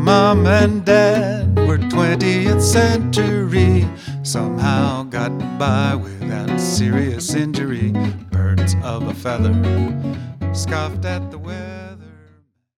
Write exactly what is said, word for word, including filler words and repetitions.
mom and dad were twentieth century, somehow got by without serious injury. Birds of a feather scoffed at the weather.